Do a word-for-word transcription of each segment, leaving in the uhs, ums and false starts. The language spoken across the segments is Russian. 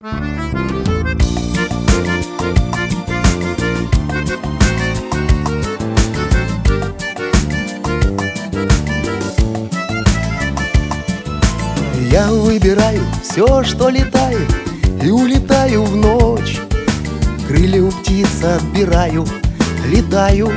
Я выбираю все, что летает, и улетаю в ночь. Крылья у птиц отбираю, летаю.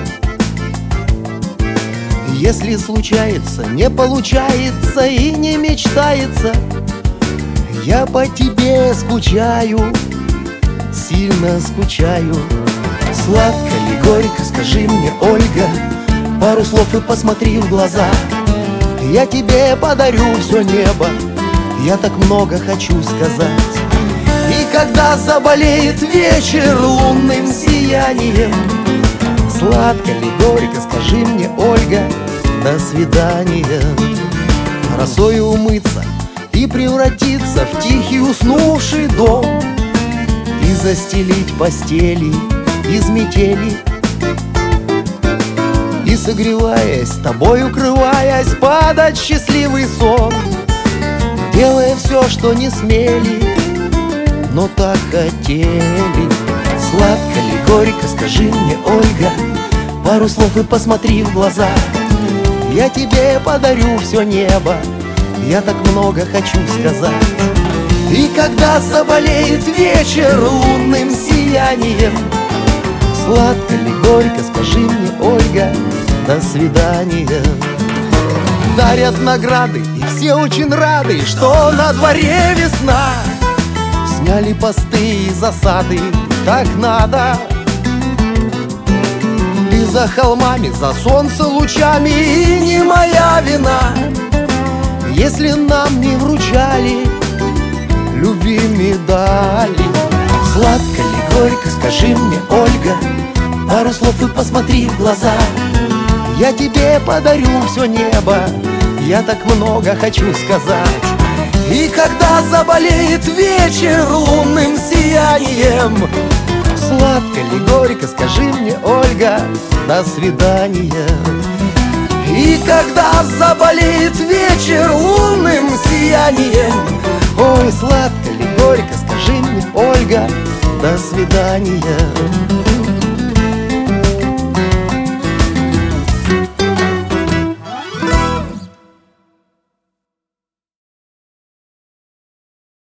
Если случается, не получается и не мечтается, я по тебе скучаю, сильно скучаю. Сладко ли, горько, скажи мне, Ольга, пару слов и посмотри в глаза. Я тебе подарю все небо, я так много хочу сказать. И когда заболеет вечер лунным сиянием, сладко ли, горько, скажи мне, Ольга, до свидания. Росою умыться и превратиться в тихий уснувший дом, и застелить постели из метели, и, согреваясь, с тобой укрываясь, падать в счастливый сон, делая все, что не смели, но так хотели. Сладко ли, горько, скажи мне, Ольга, пару слов и посмотри в глаза. Я тебе подарю все небо, я так много хочу сказать. И когда заболеет вечер лунным сиянием, сладко ли, горько, скажи мне, Ольга, до свидания. Дарят награды, и все очень рады, что на дворе весна. Сняли посты и засады, так надо. И за холмами, за солнце лучами, и не моя вина, если нам не вручали любви медали. Сладко ли, горько, скажи мне, Ольга, пару слов и посмотри в глаза. Я тебе подарю все небо, я так много хочу сказать. И когда заболеет вечер лунным сиянием, сладко ли, горько, скажи мне, Ольга, до свидания. И когда заболеет вечер лунным сиянием, ой, сладко ли, горько, скажи мне, Ольга, до свидания.